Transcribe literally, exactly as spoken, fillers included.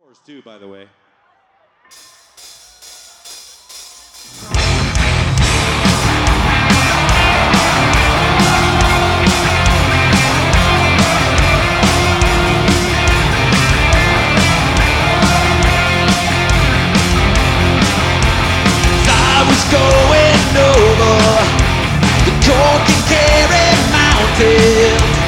Too, by the way. I was going over the Cork and Kerry Mountains.